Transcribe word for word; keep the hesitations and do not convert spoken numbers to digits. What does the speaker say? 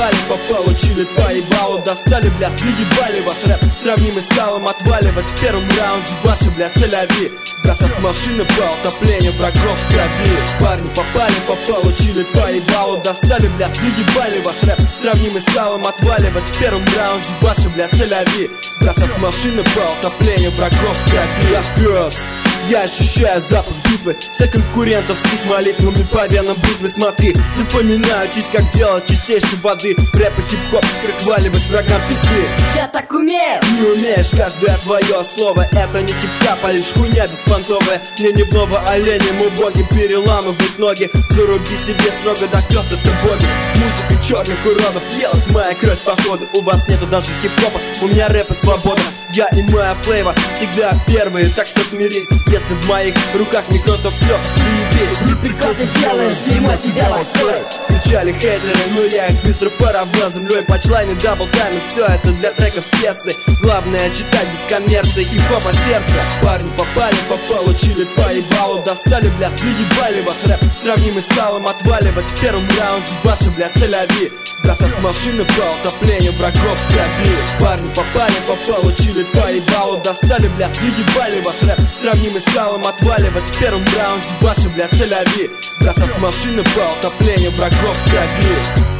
попали, получили по ебалу. Достали, бля, заебали ваш рэп, сравнимый с калом. Отваливать в первом раунде ваши, бля, соляви. Бросав машины по утоплению врагов в крови. Парни попали, получили по ебалу. Достали, бля, заебали ваш рэп, сравнимый с калом. Отваливать в первом раунде ваши, бля, соляви. Бросав машины по утоплению врагов в крови. Я first. Я ощущаю запах битвы, все конкурентов с их молитвами по венам бритвы. Смотри, запоминаю честь, как делать чистейшей воды. Рэп и хип-хоп, как валивать врагам пизды. Я так умею! Не умеешь каждое твое слово. Это не хип-хоп, а лишь хуйня беспонтовая. Мне дневного оленем убогим переламывать ноги. Заруби себе строго, да хёст это боги. Музыка черных уродов, лилась моя кровь походу. У вас нету даже хип-хопа, у меня рэп и свобода. Я и моя флейва всегда первые, так что смирись. Если в моих руках микро, то все, заебись. Не прикол ты делаешь, дерьмо тебя лайфсторит. Кричали хейтеры, но я их быстро поравнял землей. Панчлайны, даблтаймы, все это для треков специи. Главное читать без коммерции, хип-хоп от сердца. Парни попали, получили по ебалу. Достали, бля, заебали ваш рэп, сравнимый с калом. Отваливать в первом раунде ваши, бля, соляви. Бросав машины по утоплению врагов в крови. Парни попали, получили по ебалу. Достали, бля, заебали ваш рэп, сравнимый с калом. Отваливать в первом раунде ваши, бля, соляви. Бросав машины по утоплению врагов в крови.